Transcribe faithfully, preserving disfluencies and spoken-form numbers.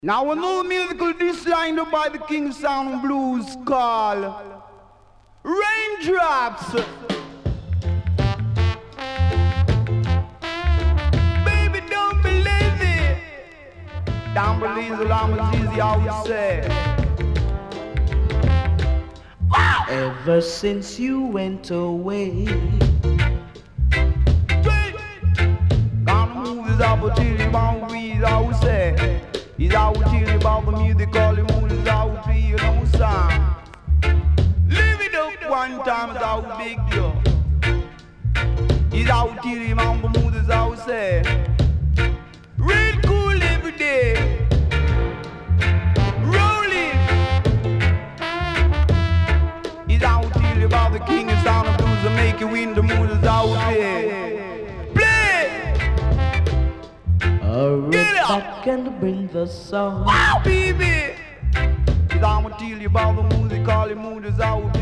Now another musical designed by the King Sound and Blues called Raindrops. Baby, don't be lazy. Don't believe the language easy, I would say. Wow. Ever since you went away, gonna move this opportunity, won't be, I would say. He's out here about the music, all the mood is out here, you know, son. Live it up one time, it's out big deal. He's out here about the mood is out, say. Real cool every day. Rolling. He's out here about the king and sound of blues and make you win the mood is out there. hurry back and bring the song. Wow, baby! Cause I'ma tell you about the music, all the mood is out.